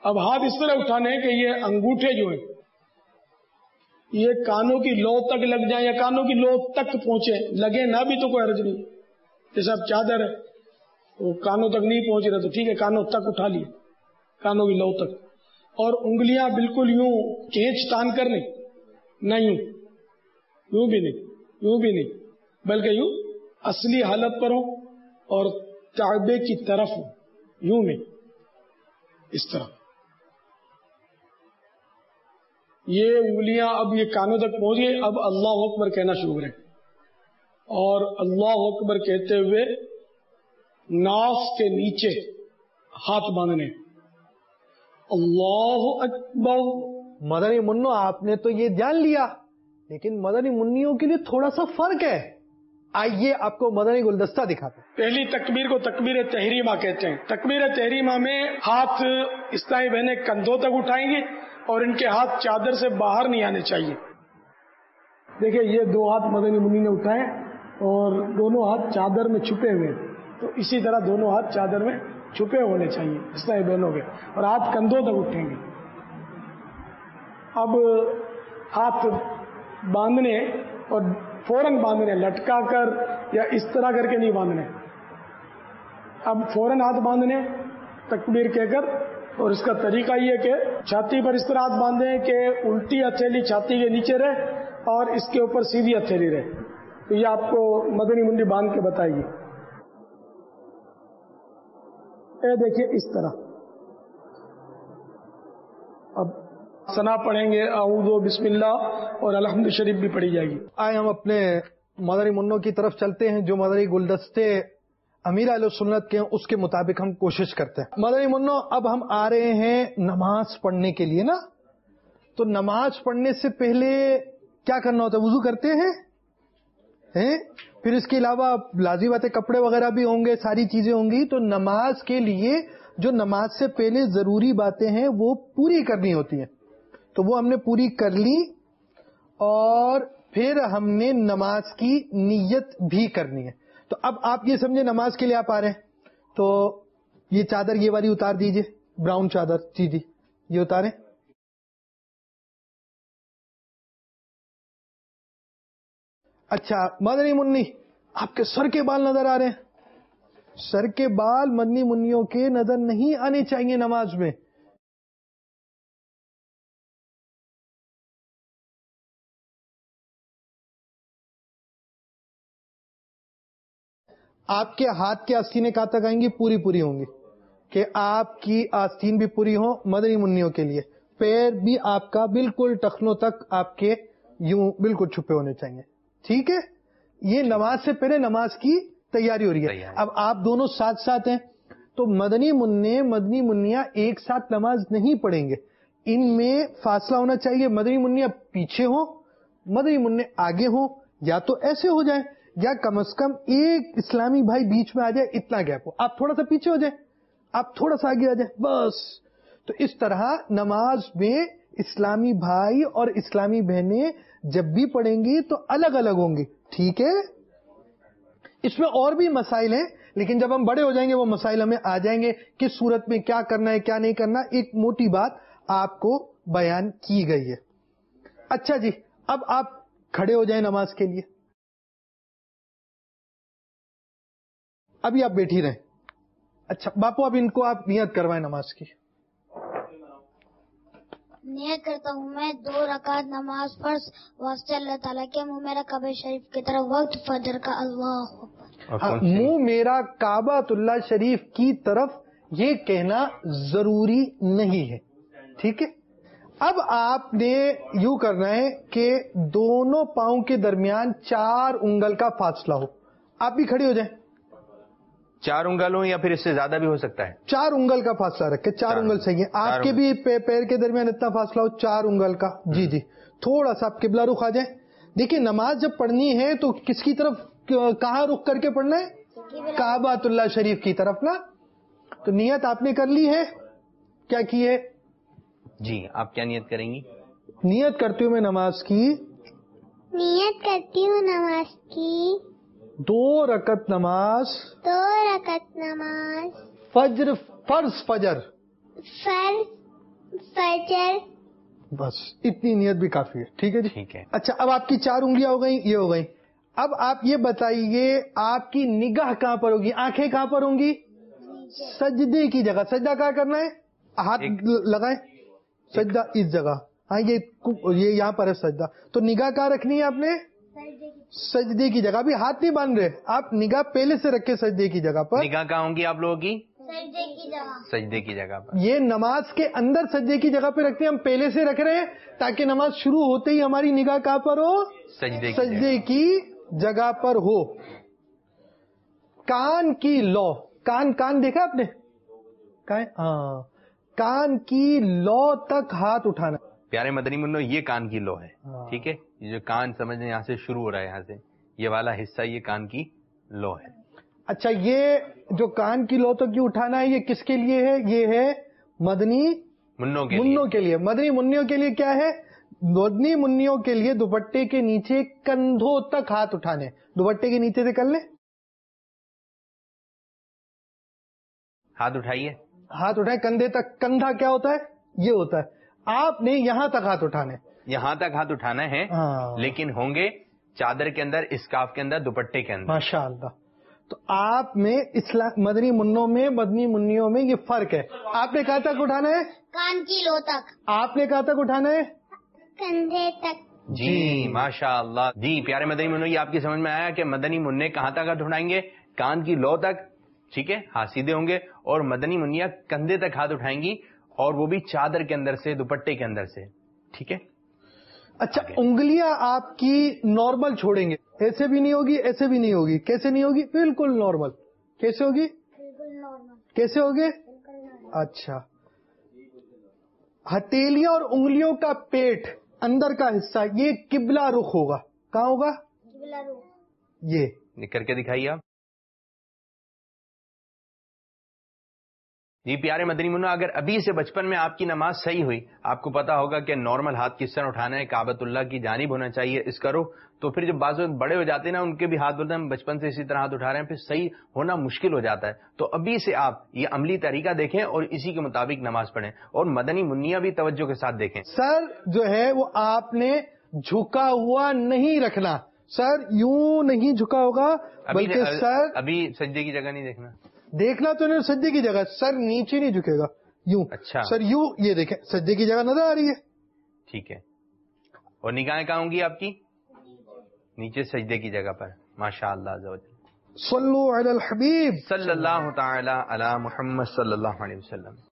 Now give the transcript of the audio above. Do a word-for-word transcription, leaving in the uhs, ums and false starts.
اب ہاتھ اس طرح اٹھانے ہیں کہ یہ انگوٹھے جو ہیں یہ کانوں کی لو تک لگ جائیں یا کانوں کی لو تک پہنچے، لگے نہ بھی تو کوئی حرج نہیں. جیسے اب چادر ہے وہ کانوں تک نہیں پہنچ رہا تو ٹھیک ہے، کانوں تک اٹھا لیے، کانوں کی لو تک. اور انگلیاں بالکل یوں کھینچ تان کر نہیں، نہ یوں یوں بھی نہیں، یوں بھی نہیں، بلکہ یوں اصلی حالت پر ہو اور کعبے کی طرف ہو، یوں نہیں، اس طرح. یہ انگلیاں اب یہ کانوں تک پہنچ گئی. اب اللہ اکبر کہنا شروع کریں اور اللہ اکبر کہتے ہوئے ناف کے نیچے ہاتھ باندھنے. اللہ اکبر. مدنی منو آپ نے تو یہ جان لیا، لیکن مدنی منیوں کے لیے تھوڑا سا فرق ہے. آئیے آپ کو مدنی گلدستہ دکھاتے ہیں. پہلی تکبیر کو تکبیر تحریمہ کہتے ہیں. تکبیر تحریمہ میں ہاتھ اسلامی بہنیں کندھوں تک اٹھائیں گے اور ان کے ہاتھ چادر سے باہر نہیں آنے چاہیے. دیکھیں یہ دو ہاتھ مدنی منی نے اٹھائے اور دونوں ہاتھ چادر میں چھپے ہوئے ہیں، تو اسی طرح دونوں ہاتھ چادر میں چھپے ہونے چاہیے اسلامی بہنوں کے، اور ہاتھ کندھوں تک اٹھیں گے. اب ہاتھ باندھنے اور فوراً باندھنے، لٹکا کر یا اس طرح کر کے نہیں باندھنے. اب فوراً ہاتھ باندھنے تکبیر کہہ کر، اور اس کا طریقہ یہ کہ چھاتی پر اس طرح ہاتھ باندھیں کہ الٹی ہتھیلی چھاتی کے نیچے رہے اور اس کے اوپر سیدھی ہتھیلی رہے. تو یہ آپ کو مدنی منڈی باندھ کے بتائے گی. اے دیکھیے اس طرح. اب ثنا پڑھیں گے، اعوذ بسم اللہ اور الحمد شریف بھی پڑھی جائے گی. آئے ہم اپنے مدنی منوں کی طرف چلتے ہیں جو مدنی گلدستے امیر اہل سنت کے ہیں، اس کے مطابق ہم کوشش کرتے ہیں. مدنی منوں اب ہم آ رہے ہیں نماز پڑھنے کے لیے نا. تو نماز پڑھنے سے پہلے کیا کرنا ہوتا ہے؟ وضو کرتے ہیں، پھر اس کے علاوہ لازمی باتیں کپڑے وغیرہ بھی ہوں گے، ساری چیزیں ہوں گی. تو نماز کے لیے جو نماز سے پہلے ضروری باتیں ہیں وہ پوری کرنی ہوتی ہیں. تو وہ ہم نے پوری کر لی اور پھر ہم نے نماز کی نیت بھی کرنی ہے. تو اب آپ یہ سمجھے نماز کے لیے آپ آ رہے ہیں، تو یہ چادر یہ والی اتار دیجئے، براؤن چادر. جی جی یہ اتاریں. اچھا مدنی منی آپ کے سر کے بال نظر آ رہے ہیں. سر کے بال مدنی منیوں کے نظر نہیں آنے چاہیے نماز میں. آپ کے ہاتھ کی آستینیں کہاں تک آئیں گی؟ پوری پوری ہوں گی کہ آپ کی آستین بھی پوری ہو مدنی منیوں کے لیے. پیر بھی آپ کا بالکل ٹخنوں تک آپ کے یوں بالکل چھپے ہونے چاہیے. ٹھیک ہے، یہ نماز سے پہلے نماز کی تیاری ہو رہی ہے. اب آپ دونوں ساتھ ساتھ ہیں تو مدنی منع مدنی منیا ایک ساتھ نماز نہیں پڑھیں گے، ان میں فاصلہ ہونا چاہیے. مدنی منیا پیچھے ہوں، مدنی منع آگے ہوں، یا تو ایسے ہو جائیں یا کم از کم ایک اسلامی بھائی بیچ میں آ جائے، اتنا گیپ ہو. آپ تھوڑا سا پیچھے ہو جائیں، آپ تھوڑا سا آگے آ جائیں بس. تو اس طرح نماز میں اسلامی بھائی اور اسلامی بہنیں جب بھی پڑھیں گی تو الگ الگ ہوں گی. ٹھیک ہے، اس میں اور بھی مسائل ہیں لیکن جب ہم بڑے ہو جائیں گے وہ مسائل ہمیں آ جائیں گے، کس صورت میں کیا کرنا ہے کیا نہیں کرنا. ایک موٹی بات آپ کو بیان کی گئی ہے. اچھا جی، اب آپ کھڑے ہو جائیں نماز کے لیے. ابھی آپ بیٹھی رہیں. اچھا باپو اب ان کو آپ نیت کروائیں نماز کی. نیت کرتا ہوں میں دو رکعت نماز فرض واسطے اللہ تعالیٰ کے منہ میرا کعبہ شریف کی طرف وقت فجر کا. اللہ منہ میرا کعبۃ اللہ شریف کی طرف یہ کہنا ضروری نہیں ہے. ٹھیک ہے، اب آپ نے یوں کرنا ہے کہ دونوں پاؤں کے درمیان چار انگل کا فاصلہ ہو. آپ بھی کھڑی ہو جائیں. چار انگل ہو یا پھر اس سے زیادہ بھی ہو سکتا ہے. چار انگل کا فاصلہ رکھے. چار انگل صحیح ہے. آپ کے بھی پیر کے درمیان اتنا فاصلہ ہو چار انگل کا. جی جی تھوڑا سا آپ قبلہ رخ آ جائیں. دیکھیے نماز جب پڑھنی ہے تو کس کی طرف، کہاں رخ کر کے پڑھنا ہے؟ کعبۃ اللہ شریف کی طرف نا. تو نیت آپ نے کر لی ہے؟ کیا کی ہے؟ جی آپ کیا نیت کریں گی؟ نیت کرتی ہوں میں نماز کی. نیت کرتی ہوں نماز کی. دو رکعت نماز. دو رکعت نماز. فجر فرض فجر. فرض سر بس اتنی نیت بھی کافی ہے. ٹھیک ہے جی. ٹھیک ہے. اچھا اب آپ کی چار انگلیاں ہو گئی, یہ ہو گئی. اب آپ یہ بتائیے آپ کی نگاہ کہاں پر ہوگی, آنکھیں کہاں پر ہوں گی؟ سجدے کی جگہ. سجدہ کہاں کرنا ہے؟ ہاتھ لگائیں, سجدہ اس جگہ. ہاں یہ یہ یہاں پر ہے سجدہ. تو نگاہ کہاں رکھنی ہے آپ نے؟ سجدے کی جگہ. ابھی ہاتھ نہیں باندھ رہے آپ, نگاہ پہلے سے رکھے سجدے کی جگہ پر. نگاہ کہاں ہوں گی آپ لوگوں کی؟ سجدے کی جگہ. سجدے کی جگہ پر. یہ نماز کے اندر سجدے کی جگہ پہ رکھتے ہیں, ہم پہلے سے رکھ رہے ہیں تاکہ نماز شروع ہوتے ہی ہماری نگاہ کہاں پر ہو؟ سجدے کی سجدے کی جگہ پر ہو. کان کی لو, کان کان دیکھا آپ نے؟ ہاں, کان کی لو تک ہاتھ اٹھانا. پیارے مدنی منو, یہ کان کی لو ہے. ٹھیک ہے, یہ جو کان سمجھنے یہاں سے شروع ہو رہا ہے, یہاں سے یہ والا حصہ یہ کان کی لو ہے. اچھا یہ جو کان کی لو تک کیوں اٹھانا ہے, یہ کس کے لیے ہے؟ یہ ہے مدنی منوں کے منوں کے لیے. مدنی منوں کے لیے کیا ہے؟ مدنی منوں کے لیے دوپٹے کے نیچے کندھوں تک ہاتھ اٹھانے. دوپٹے کے نیچے سے کر لیں, ہاتھ اٹھائیے, ہاتھ اٹھائیں کندھے تک. کندھا کیا ہوتا ہے؟ یہ ہوتا ہے. آپ نے یہاں تک ہاتھ اٹھانے, یہاں تک ہاتھ اٹھانا ہے, لیکن ہوں گے چادر کے اندر, اسکارف کے اندر, دوپٹے کے اندر. ماشاء اللہ. تو آپ میں اسلام مدنی منوں میں مدنی منوں میں یہ فرق ہے. آپ نے کہاں تک اٹھانا ہے؟ کان کی لو تک. آپ نے کہاں تک اٹھانا ہے؟ کندھے تک. جی ماشاء اللہ. جی پیارے مدنی منو, یہ آپ کی سمجھ میں آیا کہ مدنی منع کہاں تک ہاتھ اٹھائیں گے؟ کان کی لو تک. ٹھیک ہے, ہاتھ سیدھے ہوں گے. اور مدنی منیا کندھے تک ہاتھ اٹھائیں گی, اور وہ بھی چادر کے اندر سے, دوپٹے کے اندر سے. ٹھیک ہے. اچھا انگلیاں آپ کی نارمل چھوڑیں گے, ایسے بھی نہیں ہوگی ایسے بھی نہیں ہوگی. کیسے نہیں ہوگی؟ بالکل نارمل. کیسے ہوگی؟ بالکل نارمل. کیسے ہوگے؟ اچھا, ہتھیلیاں اور انگلیوں کا پیٹ اندر کا حصہ یہ قبلہ رخ ہوگا. کہاں ہوگا؟ قبلہ رخ. یہ کر کے دکھائیے آپ. جی پیارے مدنی منو, اگر ابھی سے بچپن میں آپ کی نماز صحیح ہوئی, آپ کو پتا ہوگا کہ نارمل ہاتھ کس طرح اٹھانا ہے, کعبۃ اللہ کی جانب ہونا چاہیے, اس کرو, تو پھر جب بعض بڑے ہو جاتے ہیں نا, ان کے بھی ہاتھ بولتے ہیں ہم بچپن سے اسی طرح ہاتھ اٹھا رہے ہیں, پھر صحیح ہونا مشکل ہو جاتا ہے. تو ابھی سے آپ یہ عملی طریقہ دیکھیں اور اسی کے مطابق نماز پڑھیں, اور مدنی منیا بھی توجہ کے ساتھ دیکھیں. سر جو ہے وہ آپ نے جھکا ہوا نہیں رکھنا. سر یوں نہیں جھکا ہوگا, بلکہ سر ابھی سجدے کی جگہ نہیں دیکھنا. دیکھنا تو نہیں سجدے کی جگہ, سر نیچے نہیں جھکے گا, یوں. اچھا سر یوں, یہ دیکھیں سجدے کی جگہ نظر آ رہی ہے. ٹھیک ہے. اور نگاہیں کہاں ہوں گی آپ کی؟ نیچے سجدے کی جگہ پر. ماشاء اللہ. صلو علی الحبیب صلی اللہ تعالی علی محمد صلی اللہ علیہ وسلم.